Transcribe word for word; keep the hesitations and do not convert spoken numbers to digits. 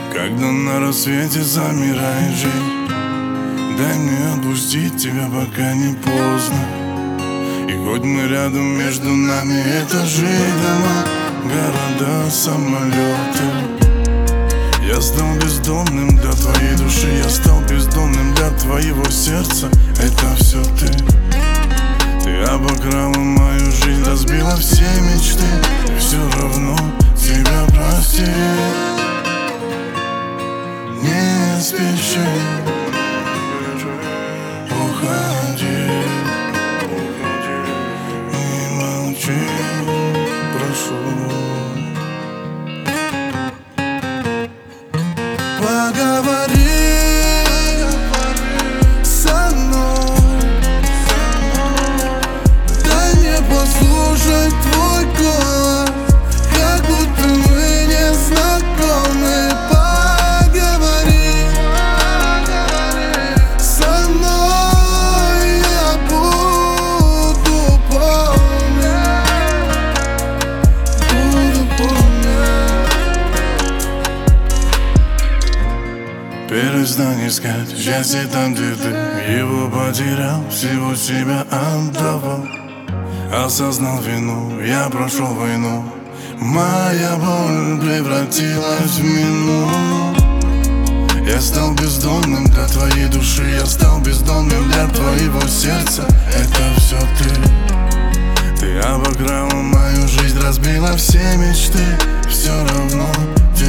Когда на рассвете замирает жизнь, дай мне отпустить тебя, пока не поздно. И хоть мы рядом, между нами этажи, дома, города, самолеты. Я стал бездомным для твоей души, я стал бездомным для твоего сердца. Это все ты. Ты обокрала мою жизнь, разбила все мечты. И все равно тебя прости. Не спеши, уходи, не молчи, прошу. Поговори со мной, дай мне послушать твой голос, как будто мы не знакомы. Поговори со мной, я буду помнить, буду помнить. Перестань искать счастье там, где ты его потерял, всего себя отдавал. Осознал вину, я прошел войну, моя боль превратилась в вину. Я стал бездомным для твоей души, я стал бездомным для твоего сердца. Это все ты. Ты обокрала мою жизнь, разбила все мечты. Все равно тебе